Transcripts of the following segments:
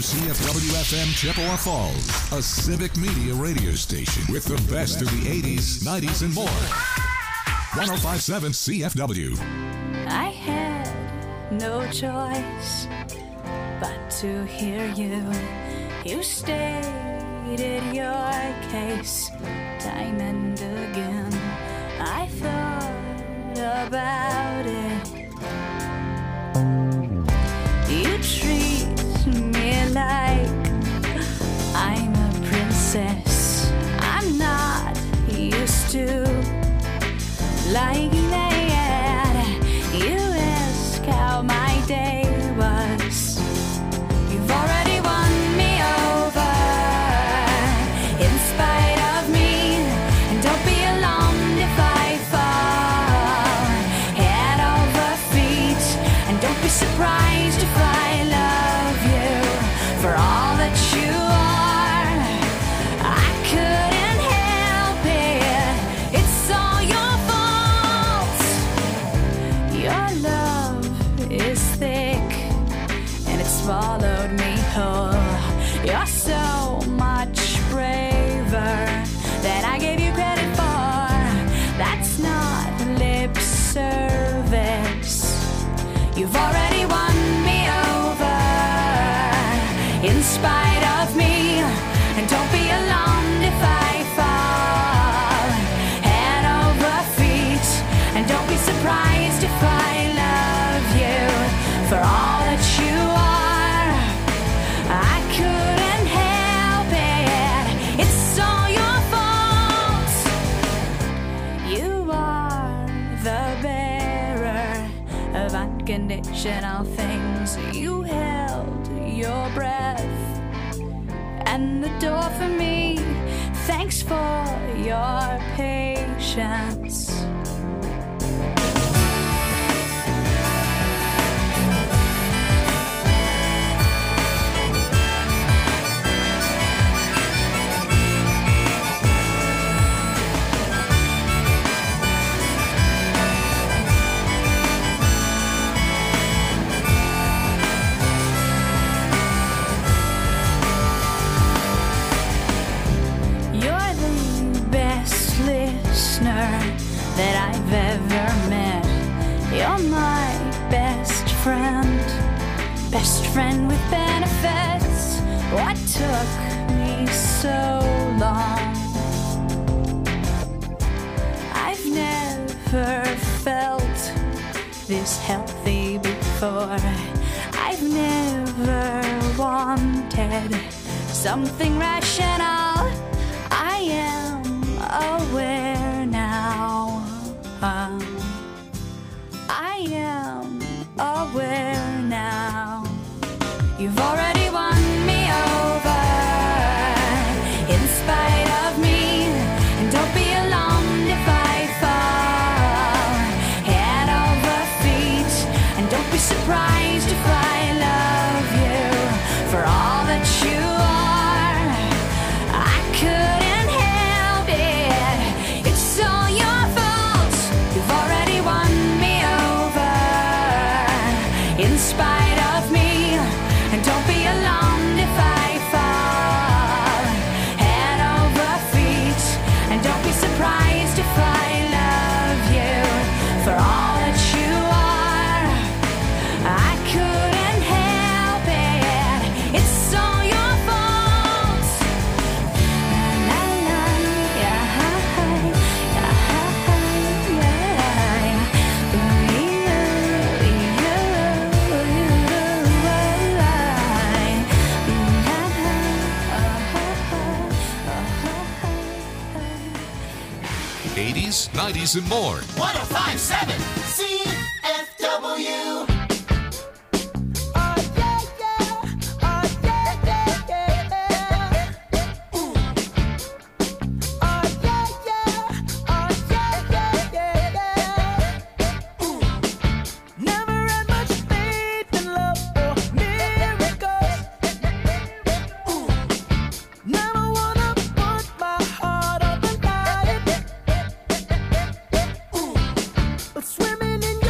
WCFW-FM Chippewa Falls, a civic media radio station with the best of the 80s, 90s, and more. 105.7 CFW. I had no choice but to hear you. You stated your case time and again. I thought about it. You treat me like I'm a princess. I'm not used to like that. You ask how my day was. You've already won me over in spite of me. And don't be alarmed if I fall head over feet. And don't be surprised if I love you for all that you are. I couldn't help it. It's all your fault. Your love is thick and it swallowed me whole. You're so much braver than I gave you credit for. That's not lip service. You've already won me over in spite of me. And don't be alarmed if I fall head over feet. And don't be surprised if I love you for all that you are. I couldn't help it. It's all your fault. You are the bearer of unconditional things. You held your breath and the door for me. Thanks for your patience. You're the best listener that I've ever met. You're my best friend with benefits. What took me so long? I've never felt this healthy before. I've never wanted something rational. I am aware now. I am aware now. You've already won me over in spite of me. And don't be alarmed if I fall head over feet. And don't be surprised if I love you for all that you are. I couldn't help it. It's all your fault. You've already won me over in spite of me. And don't be alarmed if I fall head over feet. And don't be surprised if I love you for all that you are. I couldn't help it. It's all your fault. La, la, yeah, yeah. 80s, 90s, and more. 1057 CFW. Swimming in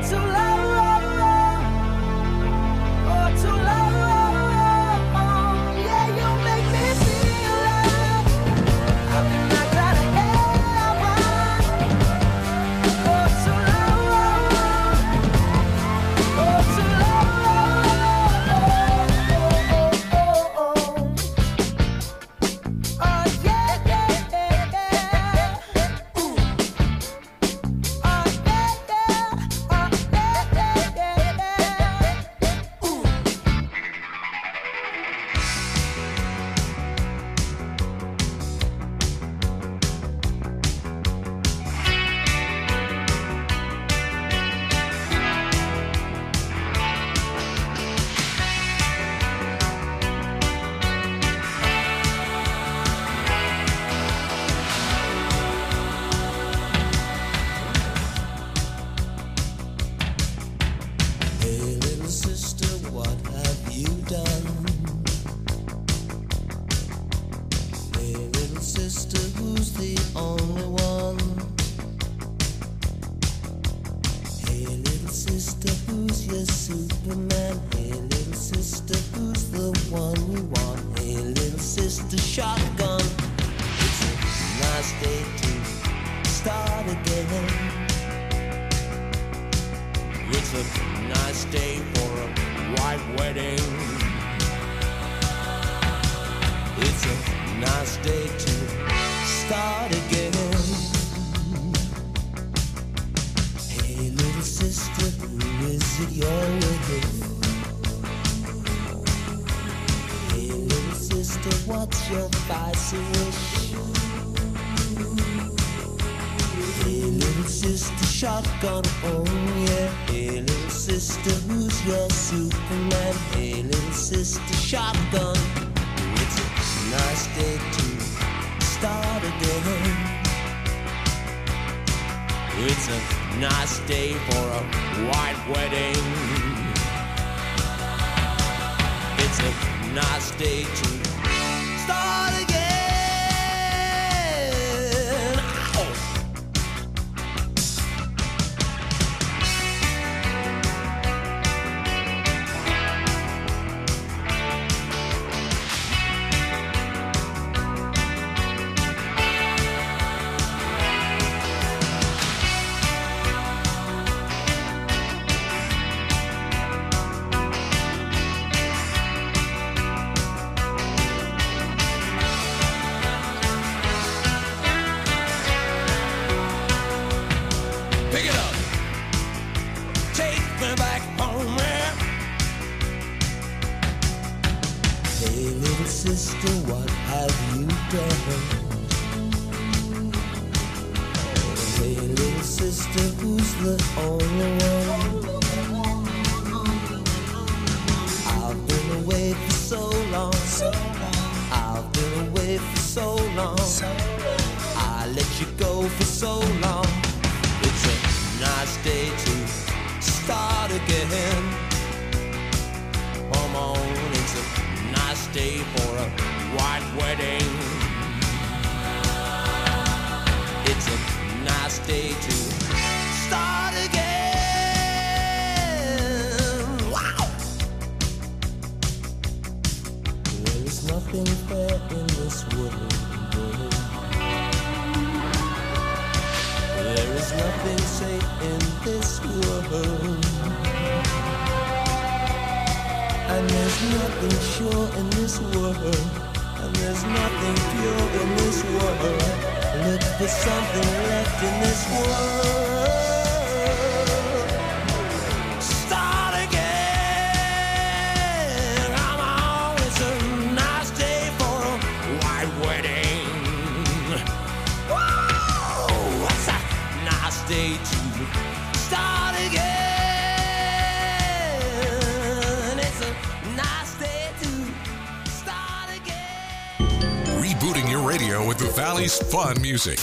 Fun music.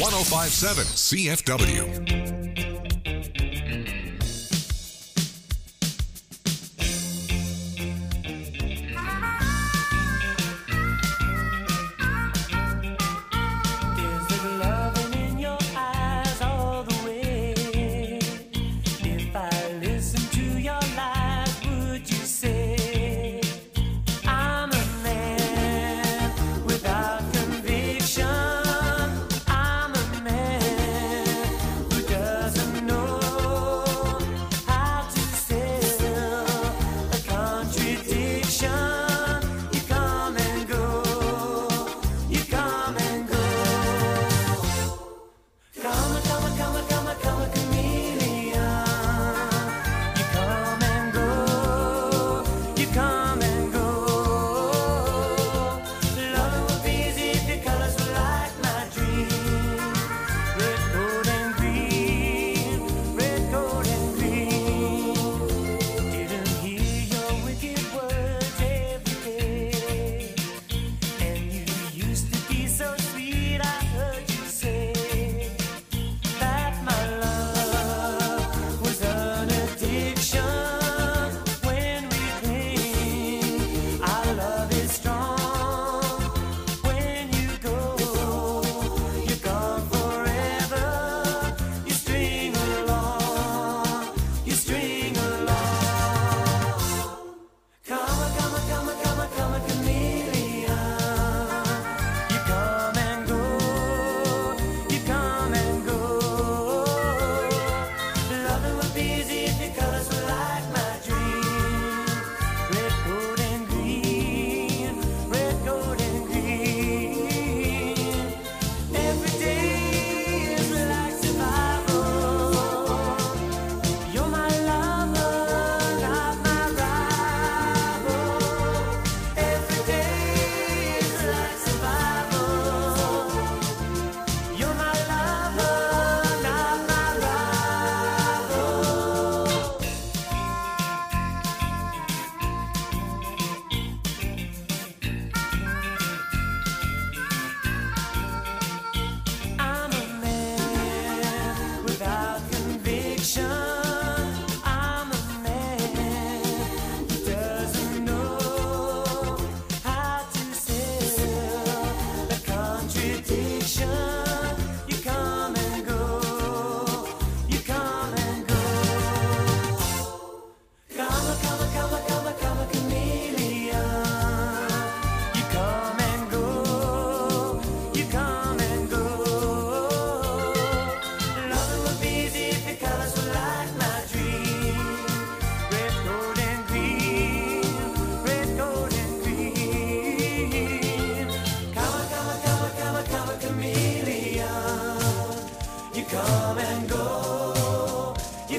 105.7 CFW. Is it loving in your eyes all the way? If I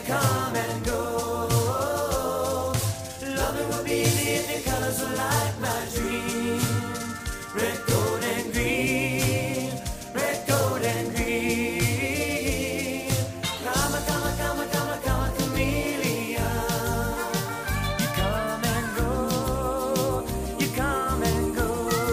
come and go. Loving will be easy if your colors are like my dream. Red, gold, and green. Red, gold, and green. Come a, come a, come a, come a, come a chameleon. You come and go. You come and go.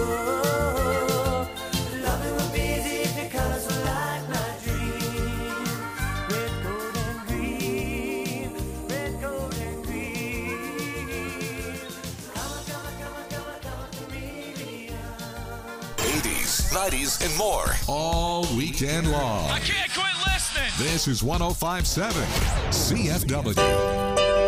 Loving will be easy if your colors are like my dream. Red, gold, and green. Red, gold, and green. Come a, come a, come a, come a, come a chameleon. 80s, 90s, and more. All weekend long. I can't quit listening. This is 105.7 CFW.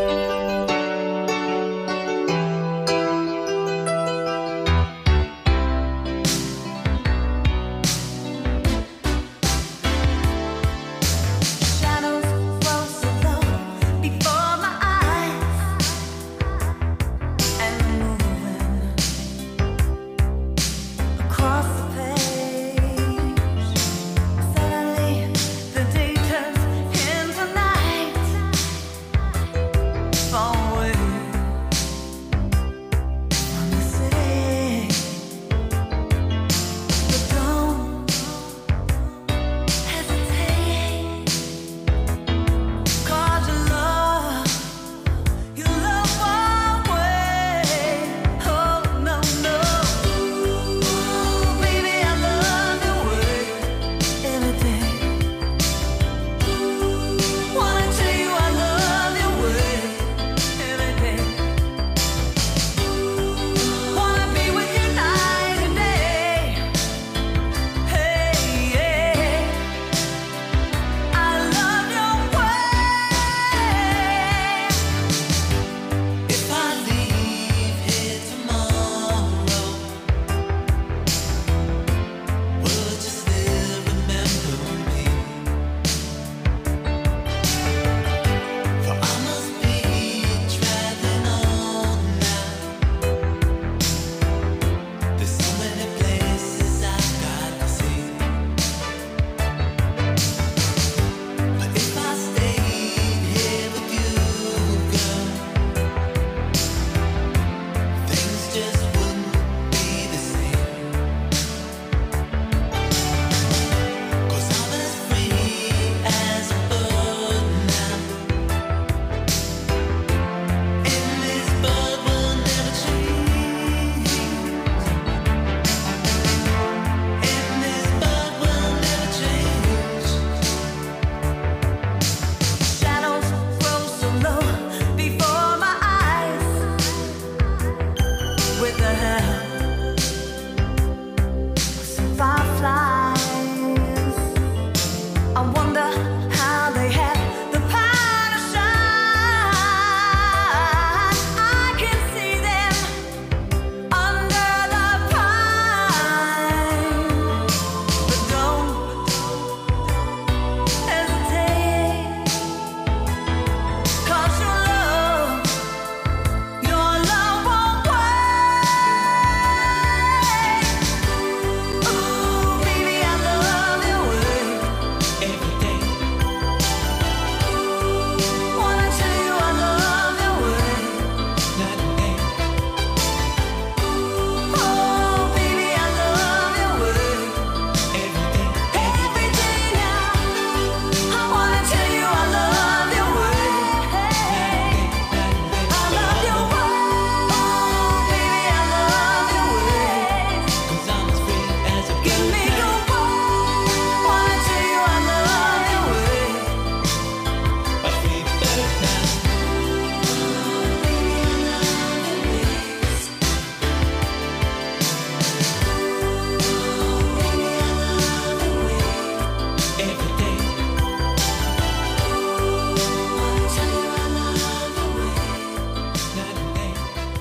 Shadows grow so low before my eyes, and moving across the page. Suddenly, the day turns into night. Far away from the city, but don't hesitate. 'Cause your love won't wait. Oh no, no. Ooh, baby, I love your way every day. Wanna tell you I love your way every day. Wanna be with you night and day. Hey, yeah. I love your way. If I leave here tomorrow, would you still remember me? For I must be traveling on now. There's so many places I've got to see. But if I stayed here with you, girl, things just wouldn't be the same. 'Cause I'm as free as a bird now. And this bird will never change. And this bird will never change. Shadows grow so low before my eyes. With the help of some fireflies, I wonder how they have the power to shine. I can see them under the pine, but don't hesitate. 'Cause your love won't wait. Ooh, baby, I love your way Every day, wanna tell you I love your way. night and day. Oh, baby, I love your way. Every day, Every day now, I wanna tell you I love your way. I love your way. Oh, baby, I love your way. 'cause I'm as free as a Give bird me now. your word. Wanna tell you I love your way. A free bird now. Every day, night and day.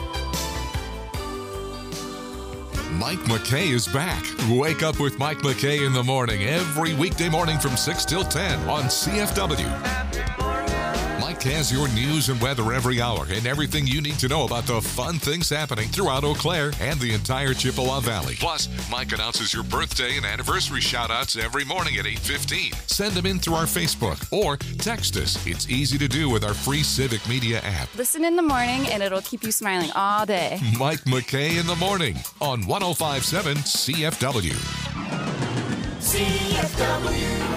Mike McKay is back. Wake up with Mike McKay in the morning every weekday morning from 6 till 10 on CFW. Mike Mike has your news and weather every hour and everything you need to know about the fun things happening throughout Eau Claire and the entire Chippewa Valley. Plus, Mike announces your birthday and anniversary shout-outs every morning at 8:15. Send them in through our Facebook or text us. It's easy to do with our free Civic Media app. Listen in the morning and it'll keep you smiling all day. Mike McKay in the morning on 105.7 CFW. CFW.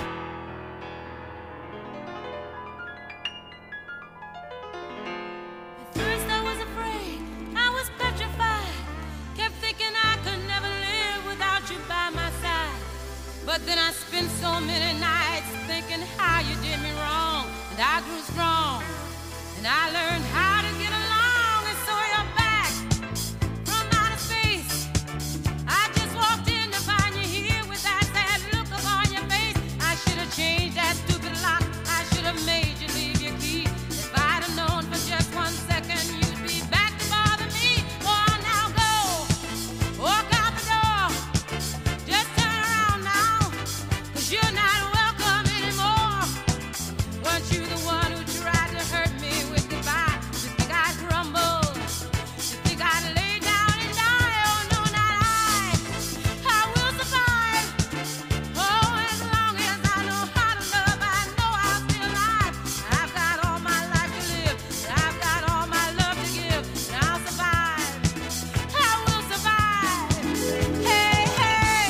But then I spent so many nights thinking how you did me wrong. And I grew strong, and I learned how to get along. And so you're back from outer space. I just walked in to find you here with that sad look upon your face. I should have changed that stupid lock. I should have made you leave your key. If I'd have known for just 1 second you'd be back to bother me. Oh, now go, walk out the door. Just turn around now. You're not welcome anymore. Weren't you the one who tried to hurt me with goodbye? You think I'd crumble? You think I'd lay down and die? Oh, no, not I will survive. Oh, as long as I know how to love, I know I'll be alive. I've got all my life to live, and I've got all my love to give, and I'll survive. I will survive. Hey, hey.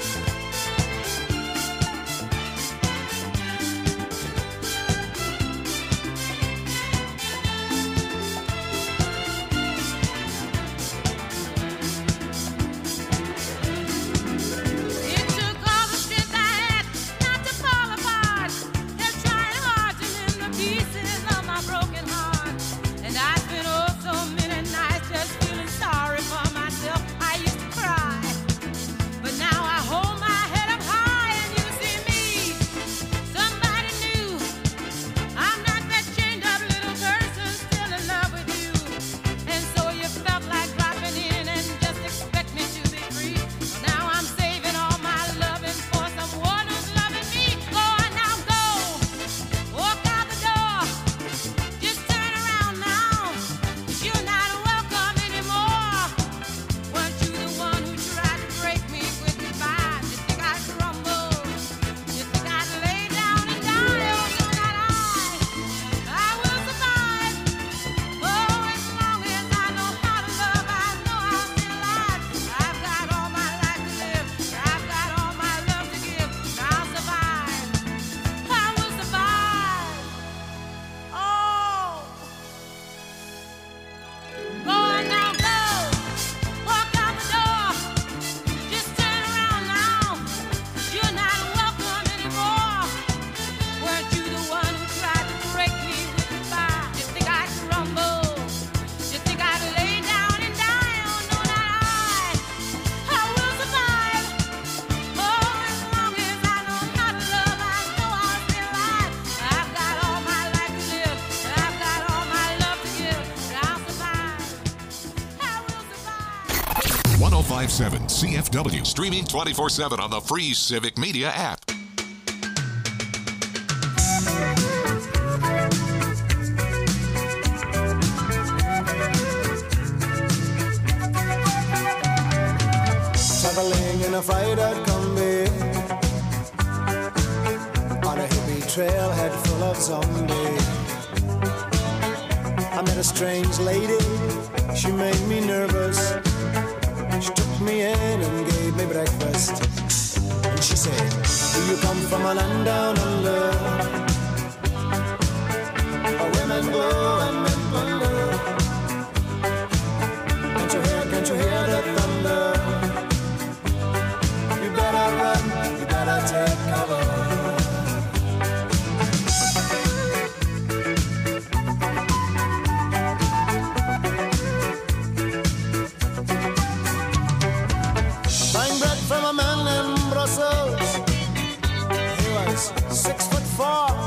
It took all the strength I had not to fall apart. Just trying hard to mend the pieces of my broken heart. And I spent oh so many nights just feeling sorry for myself. I used to cry, but now I hold my head up high and you see me, somebody new. I'm not that chained up little person still in love with you. And so you felt like dropping in and just expect me to be free. Well, now I'm saving all my loving for someone who's loving me. Go on now, go, walk out the door. Just turn around now, 'cause you're not welcome anymore. Weren't you the one who tried to break me with goodbye? You think I'd crumble? You think I'd lay down and die? Oh, no, not I will survive. Oh, as long as I know how to love, I know I'll be alive. I've got all my life to live, I've got all my love to give, and I'll survive. I will survive. Oh, go on now, go, walk out the door. Just turn around now, 'cause you're not welcome anymore. Weren't you the one who tried to break me with goodbye? You think I'd crumble? You think I'd lay down and die? Oh, no, not I will survive. Oh, as long as I know how to love, I know I'll be alive. I've got all my life to live, and I've got all my love to give, and I'll survive. I will survive. 105.7 CFW. Streaming 24/7 on the free Civic Media app. Traveling in a fried-out Kombi on a hippie trailhead full of zombies. I met a strange lady, she made me nervous. She took me in and gave me breakfast. And she said, do you come from a land down under, where women go and men wonder? Can't you hear the thunder? You better run, you better take cover. Buying bread from a man in Brussels. He was 6'4",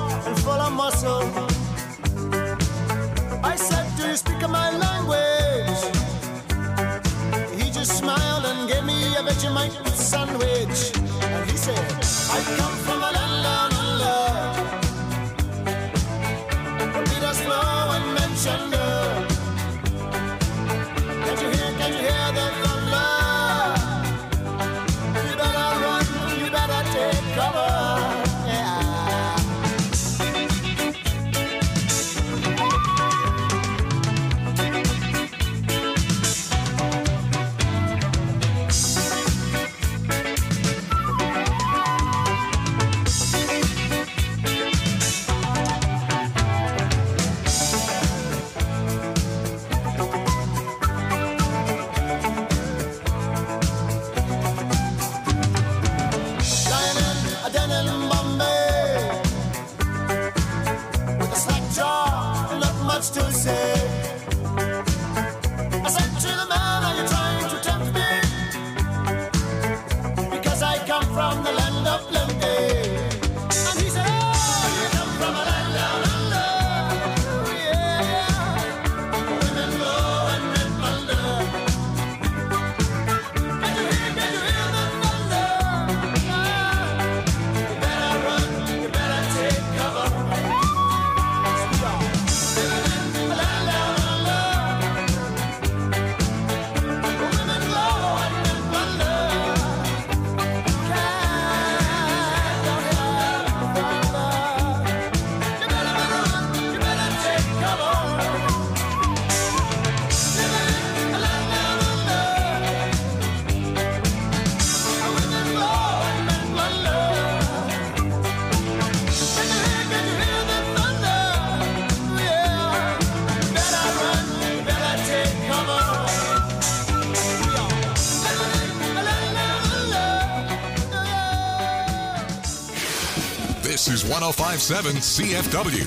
1057 CFW.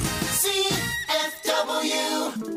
CFW.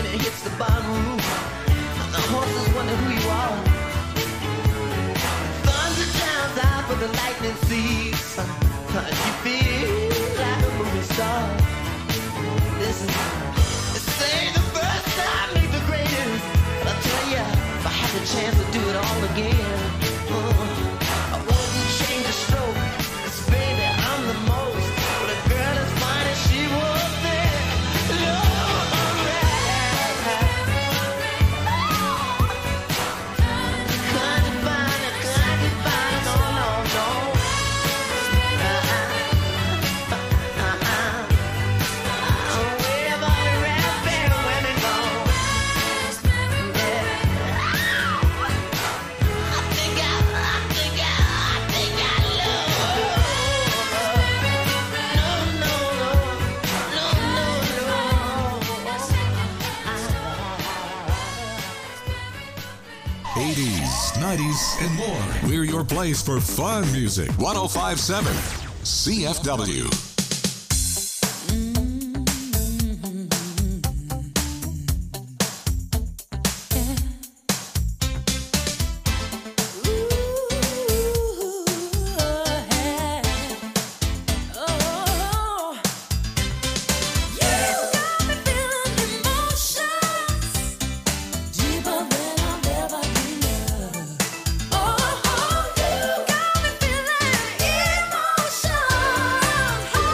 it hits the bottom. The horses wonder who you are. Thunder drowns out for the lightning sees. You feel like a movie star. Listen, they say the first time ain't the greatest. But I'll tell ya, if I had the chance to do it all again, I wouldn't change a stroke. 'Cause baby, I'm the most. But a girl as fine as she was there. Lord, alright. Couldn't find it, no, no, no. Where the red women go? Yeah. I think I love. No. 80s, 90s, and more. We're your place for fun music. 1057 CFW. Oh, you got me feeling emotion.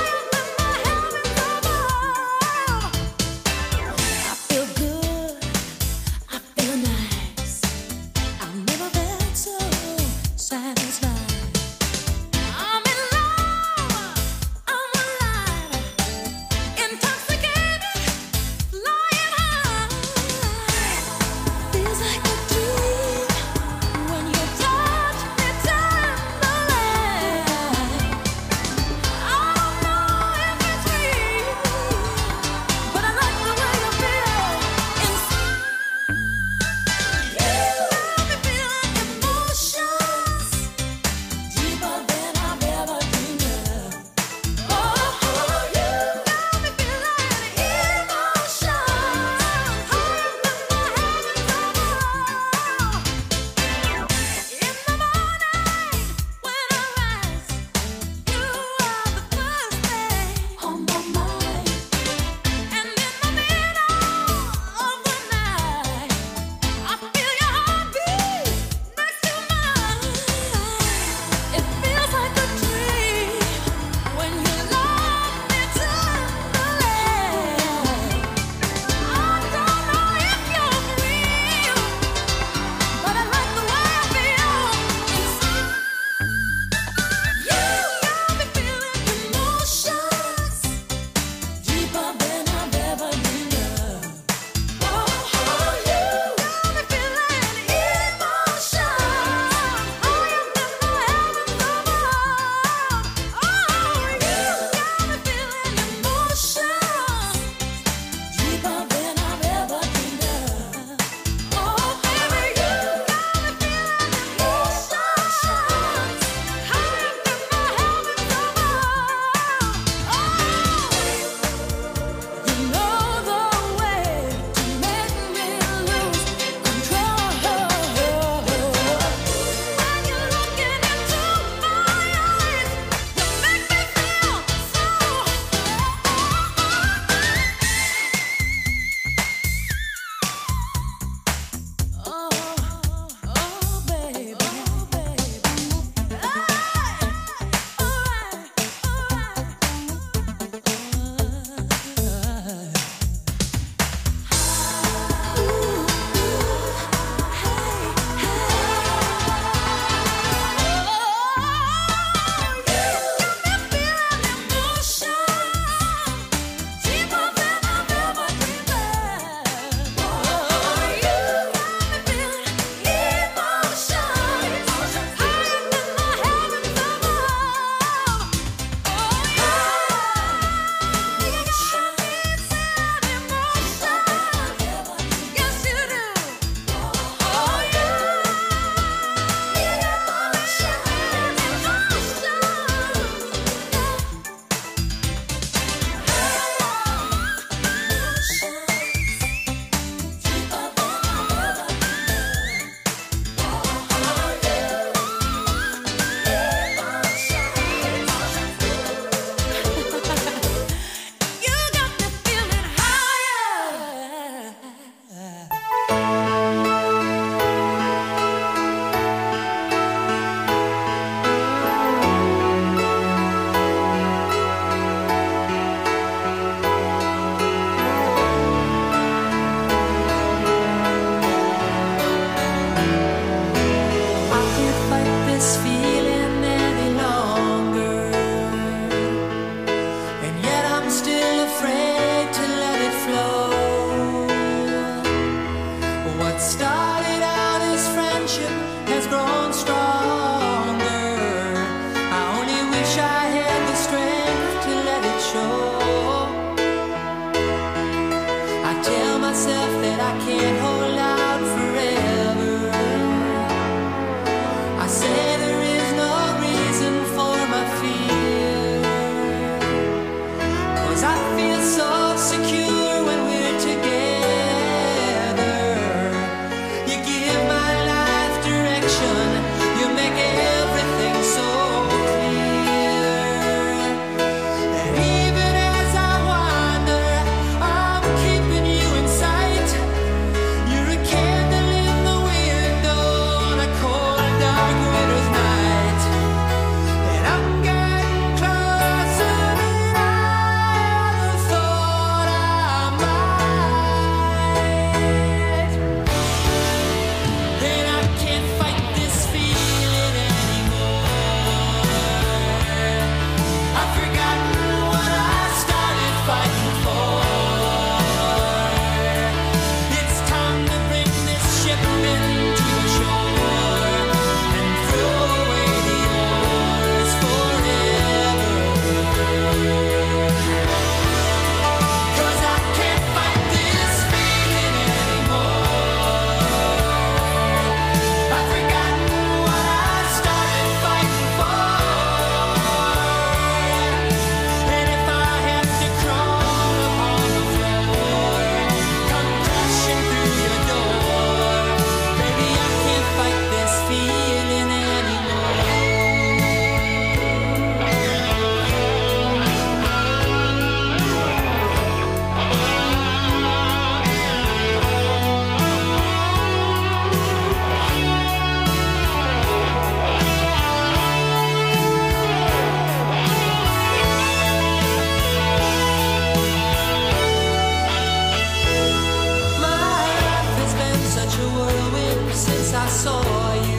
myself that I can't hold out forever. I say there is no reason for my fear, 'cause I feel so secure when we're together. You give my life direction, you make everything so clear. And even as I wander, I'm keeping you in sight. You're a candle in the window on a cold, dark winter's night. And I'm getting closer than I ever thought I might. And I can't fight this feeling anymore. I've forgotten what I started fighting for. It's time to bring this ship into the shore and throw away the oars forever. 'Cause I can't fight this feeling anymore. I've forgotten what I started fighting for. And if I have to crawl upon the floor, come crashing through your door, baby, I can't fight this feeling anymore. My life has been such a whirlwind since I saw you.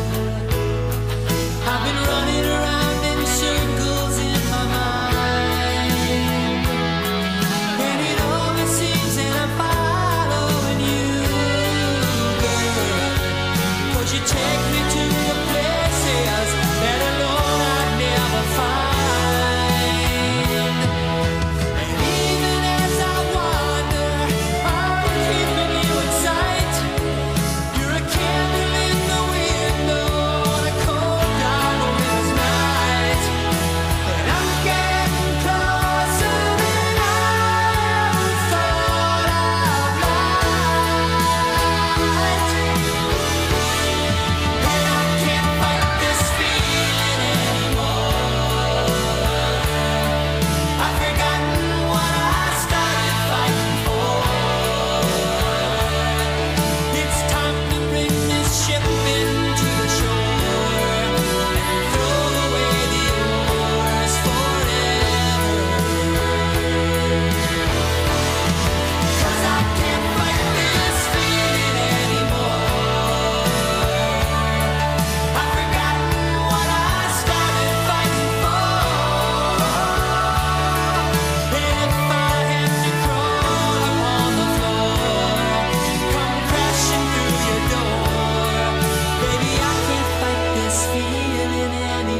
I've been running around in circles in my mind, and it always seems that I'm following you, girl. 'Cause you take me to the places that alone I'd never find. And even as I wander, I'm keeping you in sight. You're a candle in the window on a cold, dark winter's night. And I'm getting closer than I ever thought I might. And I can't fight this feeling anymore. I've forgotten what I started fighting for. It's time to bring this ship into the shore and throw away the oars forever. 'Cause I can't fight this feeling anymore. I've forgotten what I started fighting for. And if I have to crawl upon the floor, come crashing through your door, baby, I can't fight this feeling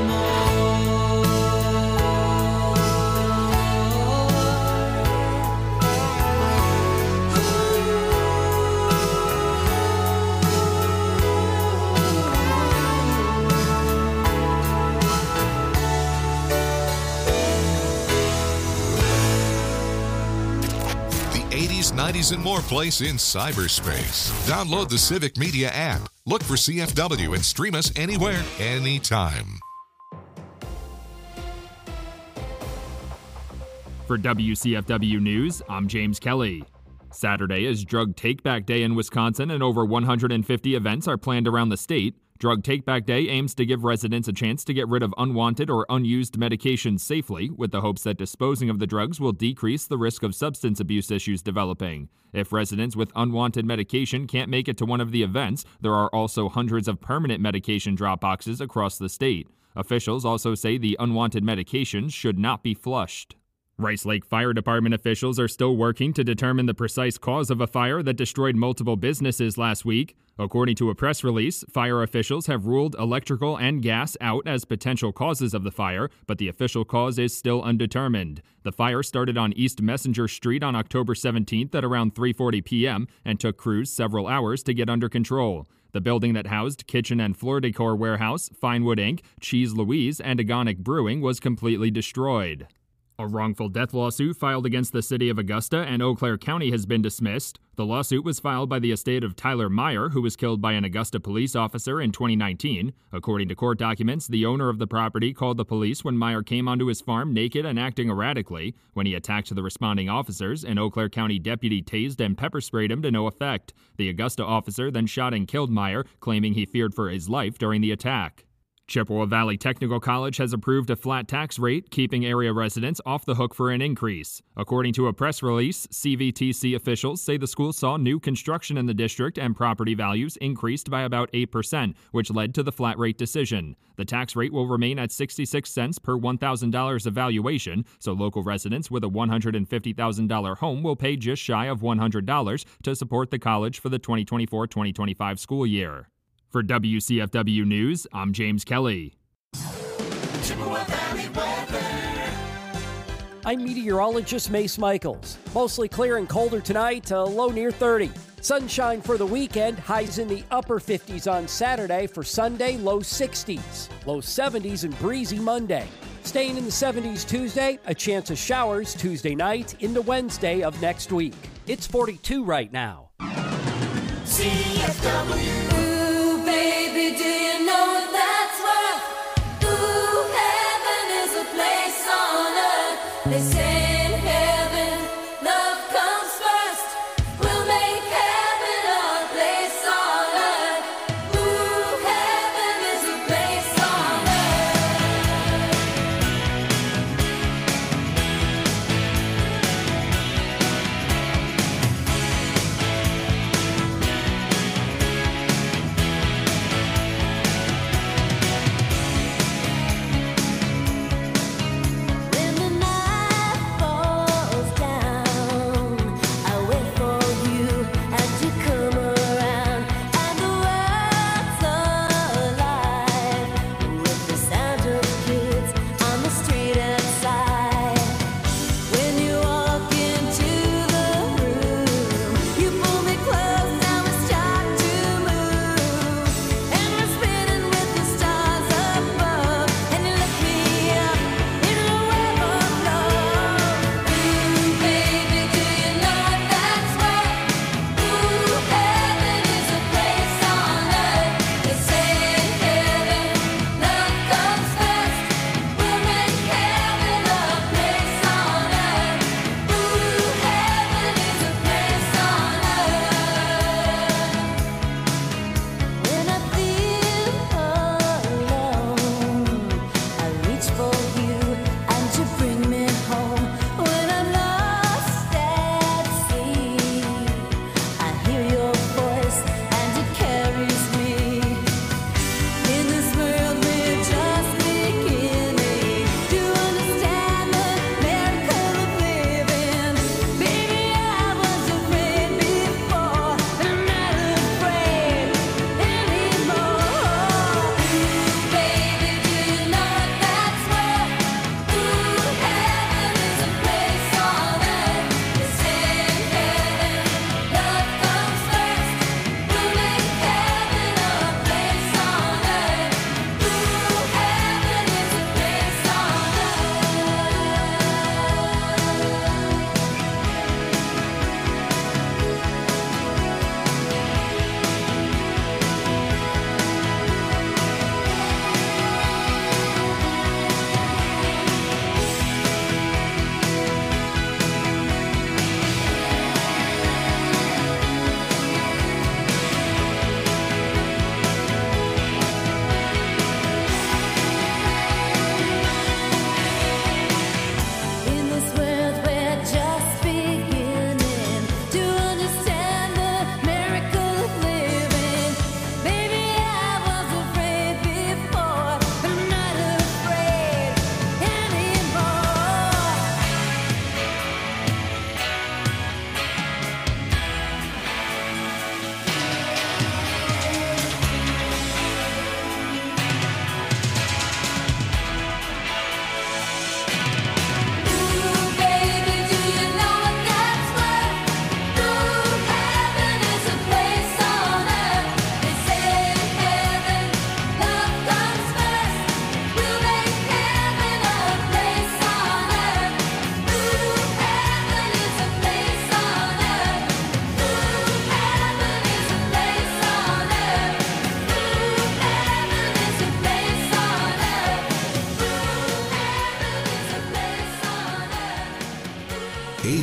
The 80s, 90s, and more place in cyberspace. Download the Civic Media app. Look for CFW and stream us anywhere, anytime. For WCFW News, I'm James Kelly. Saturday is Drug Take-Back Day in Wisconsin, and over 150 events are planned around the state. Drug Take-Back Day aims to give residents a chance to get rid of unwanted or unused medications safely, with the hopes that disposing of the drugs will decrease the risk of substance abuse issues developing. If residents with unwanted medication can't make it to one of the events, there are also hundreds of permanent medication drop boxes across the state. Officials also say the unwanted medications should not be flushed. Rice Lake Fire Department officials are still working to determine the precise cause of a fire that destroyed multiple businesses last week. According to a press release, fire officials have ruled electrical and gas out as potential causes of the fire, but the official cause is still undetermined. The fire started on East Messenger Street on October 17th at around 3:40 p.m. and took crews several hours to get under control. The building that housed Kitchen and Floor Decor Warehouse, Finewood Inc., Cheese Louise, and Agonic Brewing was completely destroyed. A wrongful death lawsuit filed against the city of Augusta and Eau Claire County has been dismissed. The lawsuit was filed by the estate of Tyler Meyer, who was killed by an Augusta police officer in 2019. According to court documents, the owner of the property called the police when Meyer came onto his farm naked and acting erratically. When he attacked the responding officers, an Eau Claire County deputy tased and pepper sprayed him to no effect. The Augusta officer then shot and killed Meyer, claiming he feared for his life during the attack. Chippewa Valley Technical College has approved a flat tax rate, keeping area residents off the hook for an increase. According to a press release, CVTC officials say the school saw new construction in the district and property values increased by about 8%, which led to the flat rate decision. The tax rate will remain at 66 cents per $1,000 of valuation, so local residents with a $150,000 home will pay just shy of $100 to support the college for the 2024-2025 school year. For WCFW News, I'm James Kelly. Chippewa Valley weather. I'm meteorologist Mace Michaels. Mostly clear and colder tonight, a low near 30. Sunshine for the weekend, highs in the upper 50s on Saturday. For Sunday, low 60s. Low 70s and breezy Monday. Staying in the 70s Tuesday, a chance of showers Tuesday night into Wednesday of next week. It's 42 right now. CFW. Baby, do you know what that's worth? Ooh, heaven is a place on earth. They say in heaven, love comes first. We'll make heaven our place on earth. Ooh, heaven is a place on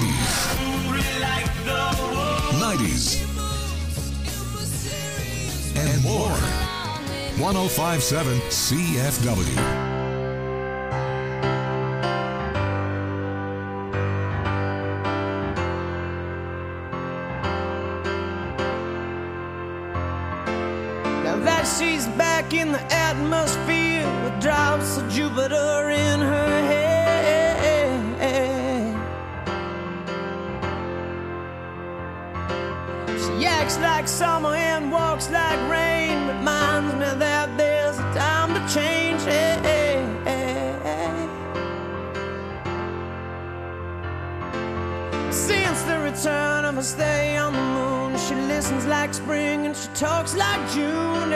80s, 90s, and more. 105.7 CFW. Now that she's back in the atmosphere with drops of Jupiter in her head. She acts like summer and walks like rain. Reminds me that there's a time to change. Since the return of her stay on the moon, she listens like spring and she talks like June.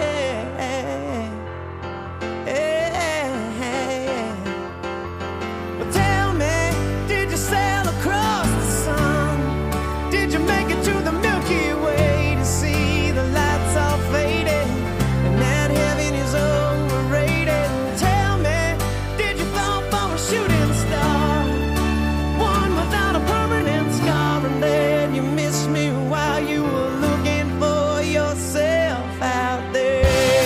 Well, tell me, did you sail across the sun? Did you make it to the Milky Way to see the lights all faded and that heaven is overrated? Tell me, did you fall for a shooting star? One without a permanent scar, and then you missed me while you were looking for yourself out there.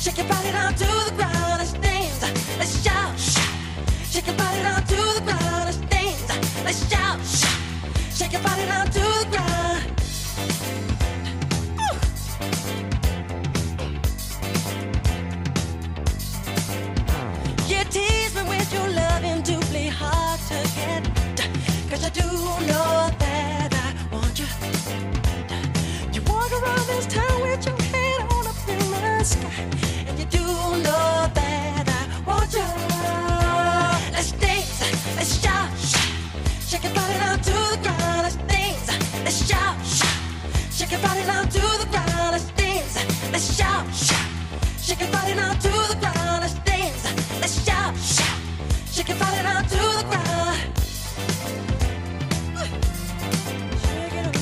Shake your body down to the ground. Let's dance. Let's shout. Shake your body down to the ground. Let's dance. Let's shout. Shake your body down to the ground. You tease me with your loving, doubly hard to get. 'Cause I do know that I want you. You walk around this town with your head on up in the sky. And you do know that I want you. Let's dance, let's shout. Shake your body down to the ground. Let's dance, let's shout. Shake your body down to the ground. Let's dance, let's shout. Shake your body down to the ground. Let's dance, let's shout. Shake your body down to the ground. Shake it up.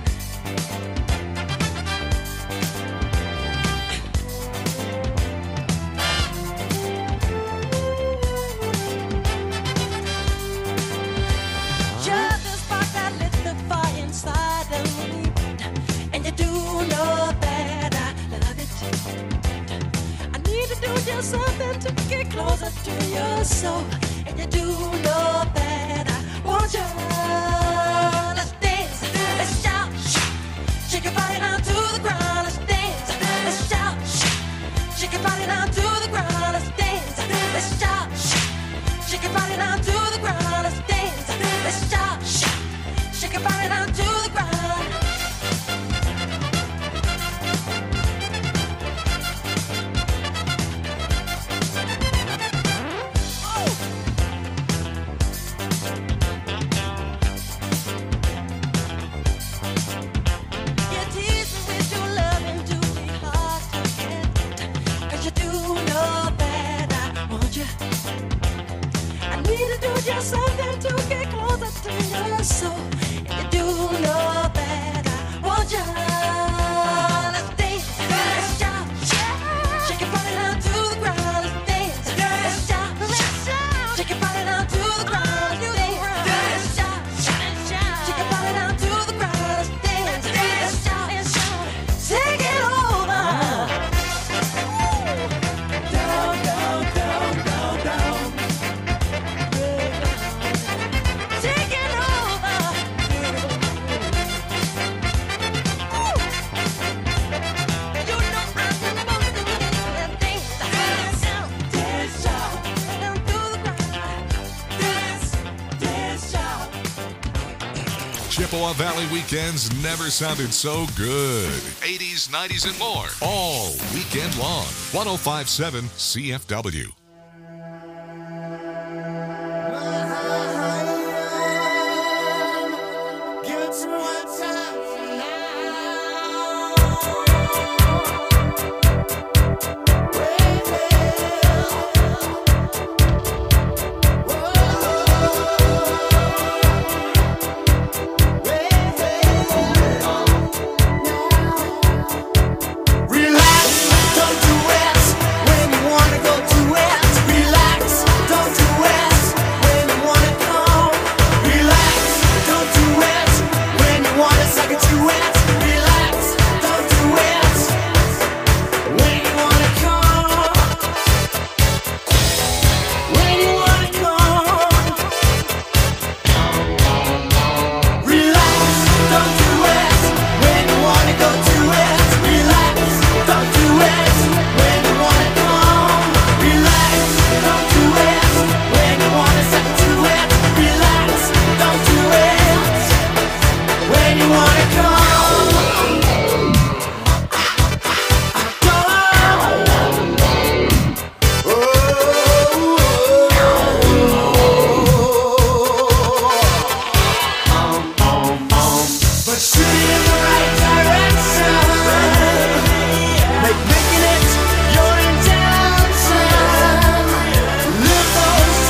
You're the spark that lit the fire inside of me. And you do know that I love it. I need to do just something to get closer to your soul. And you do know that I want you. Let's dance, let's shout. Shake your body down to the ground. Let's dance, let's shout. Shake your body down to the ground. Let's dance, let's shout. Shake your body down to the ground. Let's dance, let's shout. Shake your body down to the ground. You tease me with your loving, doubly hard to get. 'Cause you do know that I want you. I need to do just something to get closer to your soul. And you do know that I want you. Let's dance, let's shout. Shake your body down to the ground. Let's dance, let's shout. Shake your body down to the ground. Let's dance, let's shout. Shake your body down to the ground. Let's dance, let's shout. Take it over. Down, down, down, down, down. Take it over. You know I'm supposed to be the things I dance out, dance out, down to the ground. Dance out. Chippewa Valley weekends never sounded so good. 80s, 90s, and more. All weekend long. 105.7 CFW.